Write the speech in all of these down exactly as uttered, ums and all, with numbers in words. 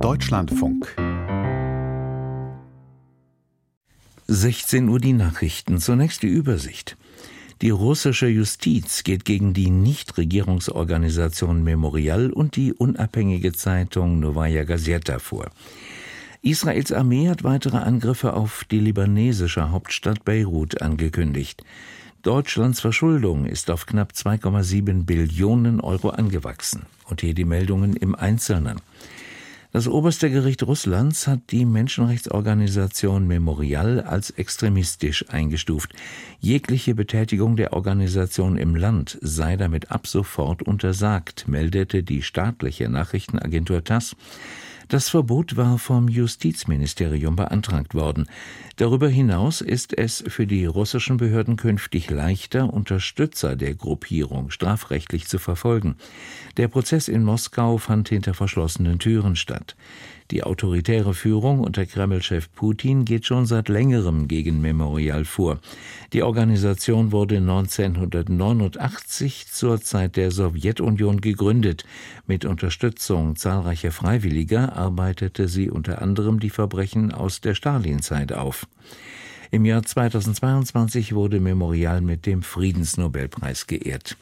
Deutschlandfunk. sechzehn Uhr die Nachrichten. Zunächst die Übersicht. Die russische Justiz geht gegen die Nichtregierungsorganisation Memorial und die unabhängige Zeitung Nowaja Gazeta vor. Israels Armee hat weitere Angriffe auf die libanesische Hauptstadt Beirut angekündigt. Deutschlands Verschuldung ist auf knapp zwei Komma sieben Billionen Euro angewachsen. Und hier die Meldungen im Einzelnen. Das oberste Gericht Russlands hat die Menschenrechtsorganisation Memorial als extremistisch eingestuft. Jegliche Betätigung der Organisation im Land sei damit ab sofort untersagt, meldete die staatliche Nachrichtenagentur TASS. Das Verbot war vom Justizministerium beantragt worden. Darüber hinaus ist es für die russischen Behörden künftig leichter, Unterstützer der Gruppierung strafrechtlich zu verfolgen. Der Prozess in Moskau fand hinter verschlossenen Türen statt. Die autoritäre Führung unter Kreml-Chef Putin geht schon seit längerem gegen Memorial vor. Die Organisation wurde neunzehnhundertneunundachtzig zur Zeit der Sowjetunion gegründet. Mit Unterstützung zahlreicher Freiwilliger arbeitete sie unter anderem die Verbrechen aus der Stalinzeit auf. Im Jahr zweitausendzweiundzwanzig wurde Memorial mit dem Friedensnobelpreis geehrt.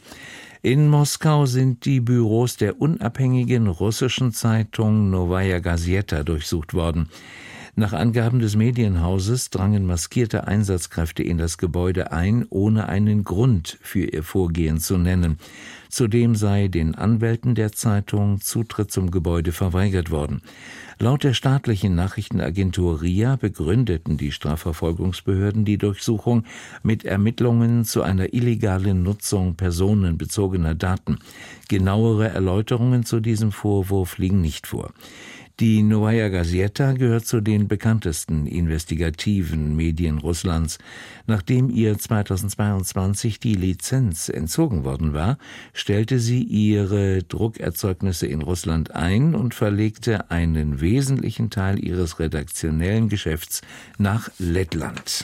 In Moskau sind die Büros der unabhängigen russischen Zeitung Nowaja Gazeta durchsucht worden. Nach Angaben des Medienhauses drangen maskierte Einsatzkräfte in das Gebäude ein, ohne einen Grund für ihr Vorgehen zu nennen. Zudem sei den Anwälten der Zeitung Zutritt zum Gebäude verweigert worden. Laut der staatlichen Nachrichtenagentur R I A begründeten die Strafverfolgungsbehörden die Durchsuchung mit Ermittlungen zu einer illegalen Nutzung personenbezogener Daten. Genauere Erläuterungen zu diesem Vorwurf liegen nicht vor. Die Nowaja Gazeta gehört zu den bekanntesten investigativen Medien Russlands. Nachdem ihr zweitausendzweiundzwanzig die Lizenz entzogen worden war, stellte sie ihre Druckerzeugnisse in Russland ein und verlegte einen wesentlichen Teil ihres redaktionellen Geschäfts nach Lettland.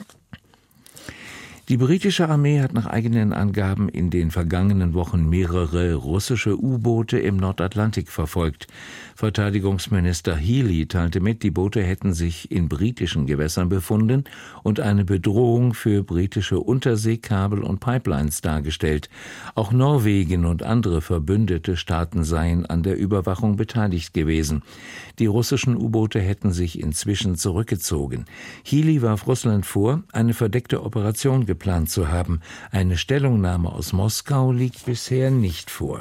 Die britische Armee hat nach eigenen Angaben in den vergangenen Wochen mehrere russische U-Boote im Nordatlantik verfolgt. Verteidigungsminister Healey teilte mit, die Boote hätten sich in britischen Gewässern befunden und eine Bedrohung für britische Unterseekabel und Pipelines dargestellt. Auch Norwegen und andere verbündete Staaten seien an der Überwachung beteiligt gewesen. Die russischen U-Boote hätten sich inzwischen zurückgezogen. Healey warf Russland vor, eine verdeckte Operation geplant zu haben. Eine Stellungnahme aus Moskau liegt bisher nicht vor.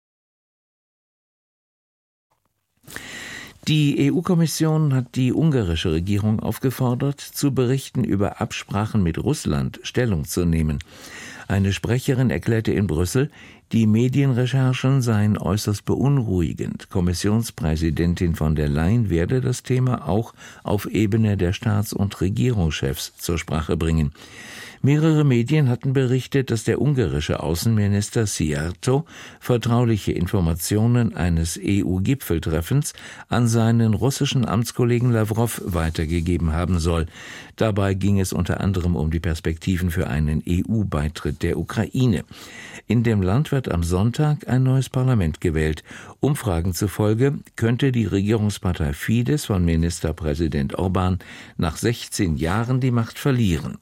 Die E U-Kommission hat die ungarische Regierung aufgefordert, zu Berichten über Absprachen mit Russland Stellung zu nehmen. Eine Sprecherin erklärte in Brüssel, die Medienrecherchen seien äußerst beunruhigend. Kommissionspräsidentin von der Leyen werde das Thema auch auf Ebene der Staats- und Regierungschefs zur Sprache bringen. Mehrere Medien hatten berichtet, dass der ungarische Außenminister Szijjártó vertrauliche Informationen eines E U-Gipfeltreffens an seinen russischen Amtskollegen Lawrow weitergegeben haben soll. Dabei ging es unter anderem um die Perspektiven für einen E U-Beitritt der Ukraine. In dem Land wird am Sonntag ein neues Parlament gewählt. Umfragen zufolge könnte die Regierungspartei Fidesz von Ministerpräsident Orbán nach sechzehn Jahren die Macht verlieren.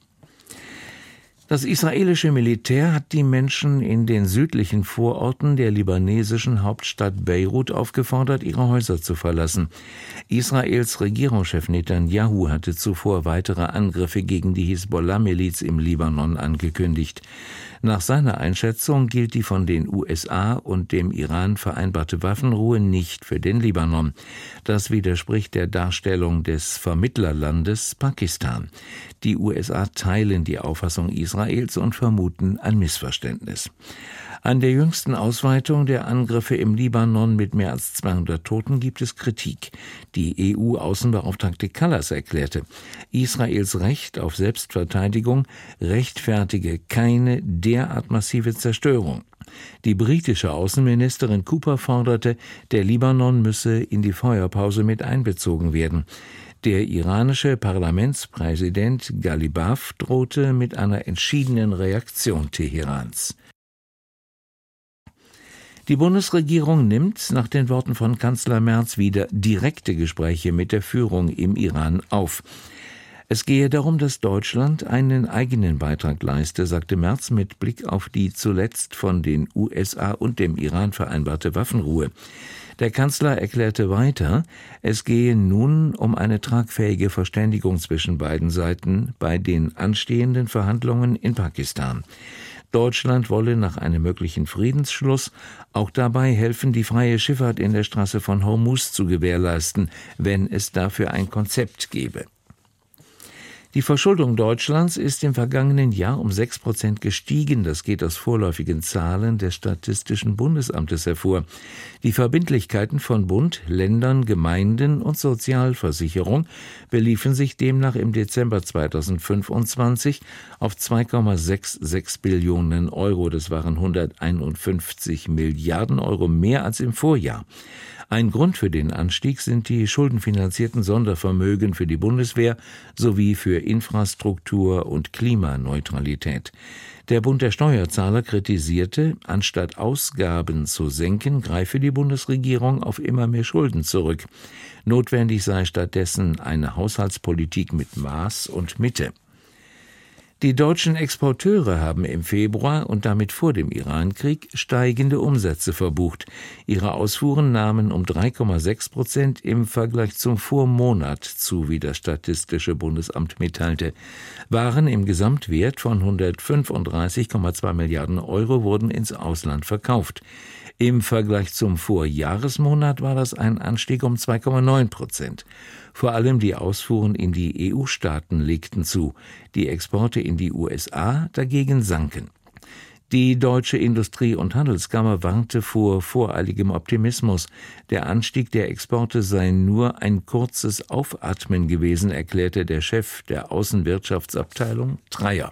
Das israelische Militär hat die Menschen in den südlichen Vororten der libanesischen Hauptstadt Beirut aufgefordert, ihre Häuser zu verlassen. Israels Regierungschef Netanyahu hatte zuvor weitere Angriffe gegen die Hisbollah-Miliz im Libanon angekündigt. Nach seiner Einschätzung gilt die von den U S A und dem Iran vereinbarte Waffenruhe nicht für den Libanon. Das widerspricht der Darstellung des Vermittlerlandes Pakistan. Die U S A teilen die Auffassung Israels und vermuten ein Missverständnis. An der jüngsten Ausweitung der Angriffe im Libanon mit mehr als zweihundert Toten gibt es Kritik. Die E U-Außenbeauftragte Kallas erklärte, Israels Recht auf Selbstverteidigung rechtfertige keine derart massive Zerstörung. Die britische Außenministerin Cooper forderte, der Libanon müsse in die Feuerpause mit einbezogen werden. Der iranische Parlamentspräsident Ghalibaf drohte mit einer entschiedenen Reaktion Teherans. Die Bundesregierung nimmt nach den Worten von Kanzler Merz wieder direkte Gespräche mit der Führung im Iran auf. Es gehe darum, dass Deutschland einen eigenen Beitrag leiste, sagte Merz mit Blick auf die zuletzt von den U S A und dem Iran vereinbarte Waffenruhe. Der Kanzler erklärte weiter, es gehe nun um eine tragfähige Verständigung zwischen beiden Seiten bei den anstehenden Verhandlungen in Pakistan. Deutschland wolle nach einem möglichen Friedensschluss auch dabei helfen, die freie Schifffahrt in der Straße von Hormuz zu gewährleisten, wenn es dafür ein Konzept gebe. Die Verschuldung Deutschlands ist im vergangenen Jahr um sechs Prozent gestiegen. Das geht aus vorläufigen Zahlen des Statistischen Bundesamtes hervor. Die Verbindlichkeiten von Bund, Ländern, Gemeinden und Sozialversicherung beliefen sich demnach im Dezember zweitausendfünfundzwanzig auf zwei Komma sechsundsechzig Billionen Euro. Das waren hunderteinundfünfzig Milliarden Euro mehr als im Vorjahr. Ein Grund für den Anstieg sind die schuldenfinanzierten Sondervermögen für die Bundeswehr sowie für Infrastruktur und Klimaneutralität. Der Bund der Steuerzahler kritisierte, anstatt Ausgaben zu senken, greife die Bundesregierung auf immer mehr Schulden zurück. Notwendig sei stattdessen eine Haushaltspolitik mit Maß und Mitte. Die deutschen Exporteure haben im Februar und damit vor dem Irankrieg steigende Umsätze verbucht. Ihre Ausfuhren nahmen um drei Komma sechs Prozent im Vergleich zum Vormonat zu, wie das Statistische Bundesamt mitteilte. Waren im Gesamtwert von hundertfünfunddreißig Komma zwei Milliarden Euro wurden ins Ausland verkauft. Im Vergleich zum Vorjahresmonat war das ein Anstieg um zwei Komma neun Prozent. Vor allem die Ausfuhren in die E U-Staaten legten zu. Die Exporte in die U S A dagegen sanken. Die Deutsche Industrie- und Handelskammer warnte vor voreiligem Optimismus. Der Anstieg der Exporte sei nur ein kurzes Aufatmen gewesen, erklärte der Chef der Außenwirtschaftsabteilung Dreyer.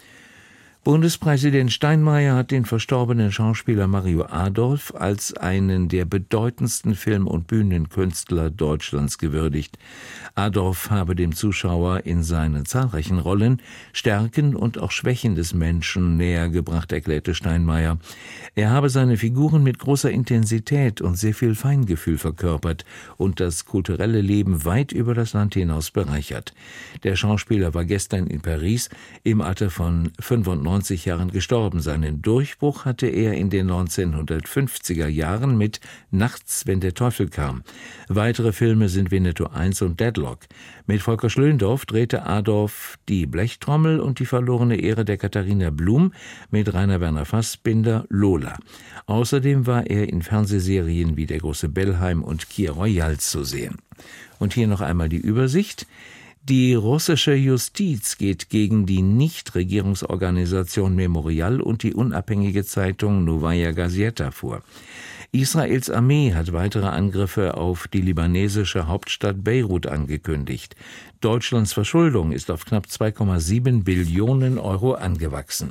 Bundespräsident Steinmeier hat den verstorbenen Schauspieler Mario Adorf als einen der bedeutendsten Film- und Bühnenkünstler Deutschlands gewürdigt. Adorf habe dem Zuschauer in seinen zahlreichen Rollen Stärken und auch Schwächen des Menschen näher gebracht, erklärte Steinmeier. Er habe seine Figuren mit großer Intensität und sehr viel Feingefühl verkörpert und das kulturelle Leben weit über das Land hinaus bereichert. Der Schauspieler war gestern in Paris im Alter von fünfundneunzig Jahren gestorben. Seinen Durchbruch hatte er in den neunzehnhundertfünfziger Jahren mit Nachts, wenn der Teufel kam. Weitere Filme sind Winnetou eins und Deadlock. Mit Volker Schlöndorff drehte Adorf Die Blechtrommel und die verlorene Ehre der Katharina Blum, mit Rainer Werner Fassbinder Lola. Außerdem war er in Fernsehserien wie Der große Bellheim und Kir Royal zu sehen. Und hier noch einmal die Übersicht. Die russische Justiz geht gegen die Nichtregierungsorganisation Memorial und die unabhängige Zeitung Novaya Gazeta vor. Israels Armee hat weitere Angriffe auf die libanesische Hauptstadt Beirut angekündigt. Deutschlands Verschuldung ist auf knapp zwei Komma sieben Billionen Euro angewachsen.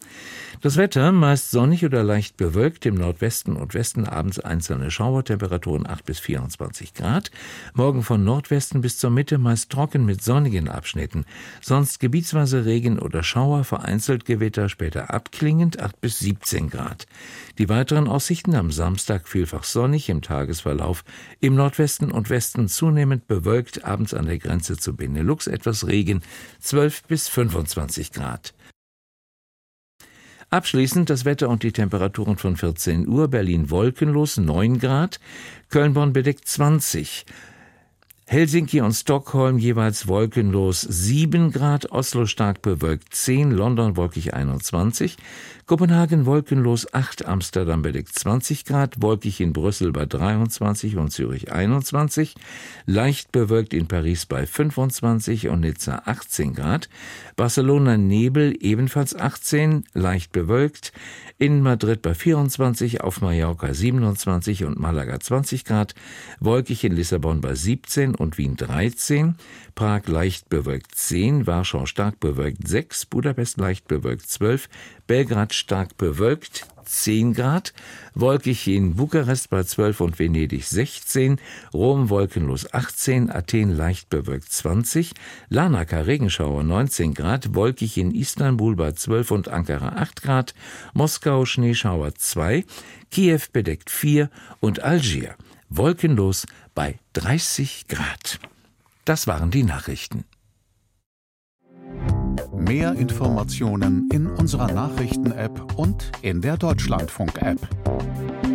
Das Wetter meist sonnig oder leicht bewölkt, im Nordwesten und Westen abends einzelne Schauer, Temperaturen acht bis vierundzwanzig Grad. Morgen von Nordwesten bis zur Mitte meist trocken mit sonnigen Abschnitten. Sonst gebietsweise Regen oder Schauer, vereinzelt Gewitter, später abklingend acht bis siebzehn Grad. Die weiteren Aussichten am Samstag vielfach sonnig im Tagesverlauf. Im Nordwesten und Westen zunehmend bewölkt, abends an der Grenze zu Benelux etwas Regen, zwölf bis fünfundzwanzig Grad. Abschließend das Wetter und die Temperaturen von vierzehn Uhr. Berlin wolkenlos, neun Grad. Köln-Bonn bedeckt zwanzig. Helsinki und Stockholm jeweils wolkenlos sieben Grad, Oslo stark bewölkt zehn, London wolkig einundzwanzig, Kopenhagen wolkenlos acht, Amsterdam bedeckt zwanzig Grad, wolkig in Brüssel bei dreiundzwanzig und Zürich einundzwanzig, leicht bewölkt in Paris bei fünfundzwanzig und Nizza achtzehn Grad, Barcelona Nebel ebenfalls achtzehn, leicht bewölkt, in Madrid bei vierundzwanzig, auf Mallorca siebenundzwanzig und Malaga zwanzig Grad, wolkig in Lissabon bei siebzehn neun und Wien dreizehn, Prag leicht bewölkt zehn, Warschau stark bewölkt sechs, Budapest leicht bewölkt zwölf, Belgrad stark bewölkt zehn Grad, wolkig in Bukarest bei zwölf und Venedig sechzehn, Rom wolkenlos achtzehn, Athen leicht bewölkt zwanzig, Larnaca Regenschauer neunzehn Grad, wolkig in Istanbul bei zwölf und Ankara acht Grad, Moskau Schneeschauer zwei, Kiew bedeckt vier und Algier wolkenlos bei dreißig Grad. Das waren die Nachrichten. Mehr Informationen in unserer Nachrichten-App und in der Deutschlandfunk-App.